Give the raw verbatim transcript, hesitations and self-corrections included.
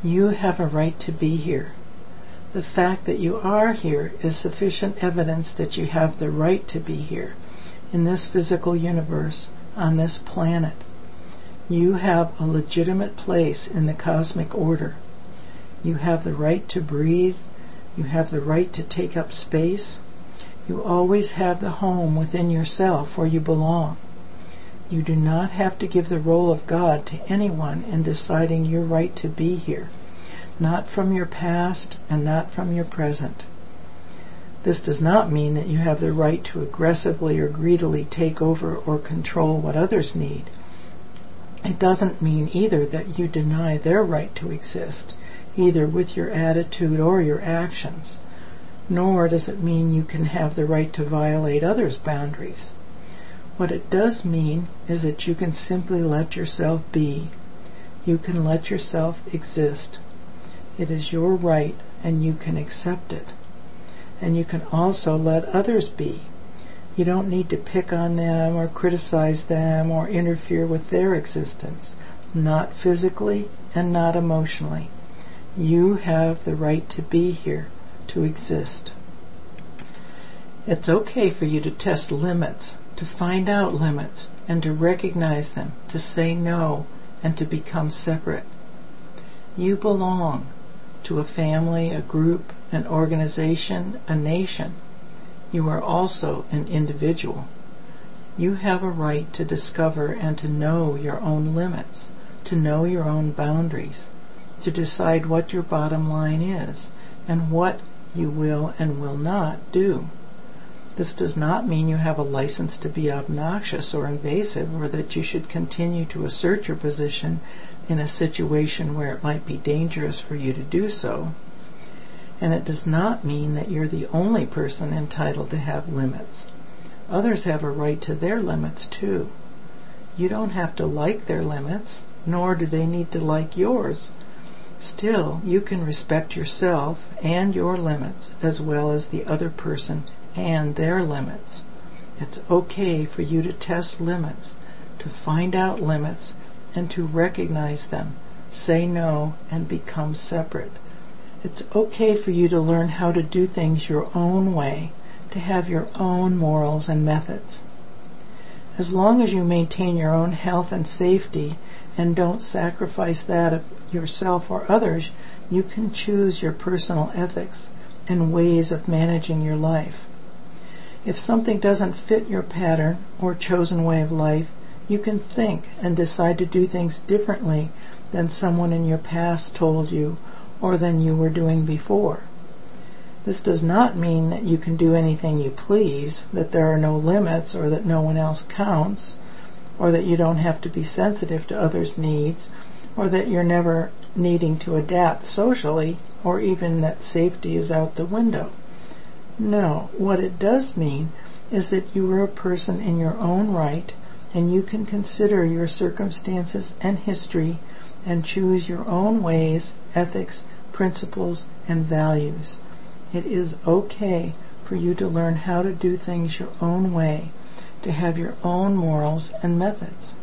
You have a right to be here. The fact that you are here is sufficient evidence that you have the right to be here, in this physical universe, on this planet. You have a legitimate place in the cosmic order. You have the right to breathe. You have the right to take up space. You always have the home within yourself where you belong. You do not have to give the role of God to anyone in deciding your right to be here, not from your past and not from your present. This does not mean that you have the right to aggressively or greedily take over or control what others need. It doesn't mean either that you deny their right to exist, either with your attitude or your actions. Nor does it mean you can have the right to violate others' boundaries. What it does mean is that you can simply let yourself be. You can let yourself exist. It is your right, and you can accept it. And you can also let others be. You don't need to pick on them or criticize them or interfere with their existence, not physically and not emotionally. You have the right to be here, to exist. It's okay for you to test limits, to find out limits, and to recognize them, to say no, and to become separate. You belong to a family, a group, an organization, a nation. You are also an individual. You have a right to discover and to know your own limits, to know your own boundaries, to decide what your bottom line is, and what you will and will not do. This does not mean you have a license to be obnoxious or invasive, or that you should continue to assert your position in a situation where it might be dangerous for you to do so. And it does not mean that you're the only person entitled to have limits. Others have a right to their limits too. You don't have to like their limits, nor do they need to like yours. Still, you can respect yourself and your limits, as well as the other person and their limits. It's okay for you to test limits, to find out limits, and to recognize them, say no, and become separate. It's okay for you to learn how to do things your own way, to have your own morals and methods. As long as you maintain your own health and safety and don't sacrifice that of yourself or others, you can choose your personal ethics and ways of managing your life. If something doesn't fit your pattern or chosen way of life, you can think and decide to do things differently than someone in your past told you or than you were doing before. This does not mean that you can do anything you please, that there are no limits, or that no one else counts, or that you don't have to be sensitive to others' needs, or that you're never needing to adapt socially, or even that safety is out the window. No, what it does mean is that you are a person in your own right, and you can consider your circumstances and history and choose your own ways, ethics, principles, and values. It is okay for you to learn how to do things your own way, to have your own morals and methods.